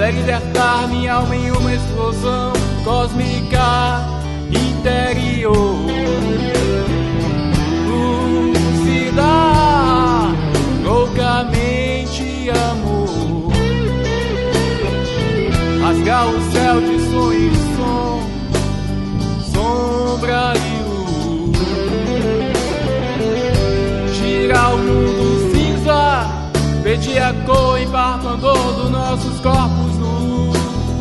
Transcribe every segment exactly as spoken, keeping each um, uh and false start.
até libertar minha alma em uma explosão cósmica interior. Lúcida, loucamente amor, rasgar o céu de sonho e som, sombra e luz, girar o mundo cinza, pedir a cor ímpar pandor dos nossos corpos nus.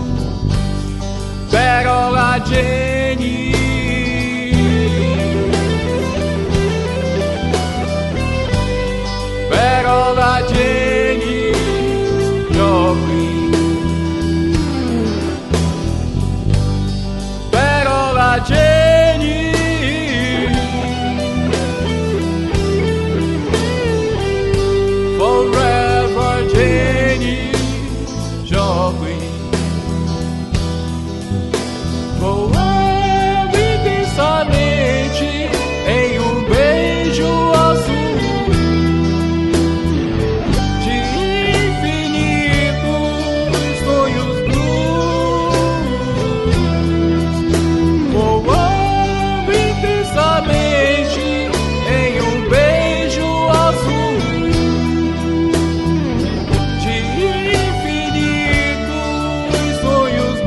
Pérola Jenny, Pérola Jenny Joplin, Pérola Jenny, Forever Jenny Joplin. Vou intensamente em um beijo azul de infinitos sonhos blues. Vou intensamente em um beijo azul de infinitos sonhos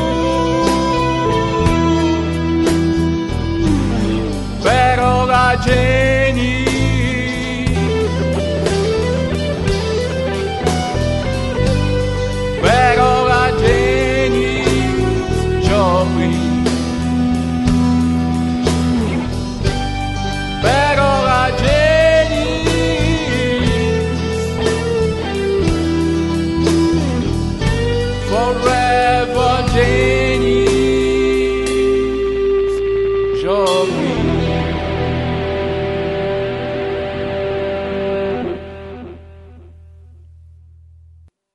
blues. Pérola Jenny, Pérola Jenny Joplin, Pérola Jenny, Forever Jenny Joplin.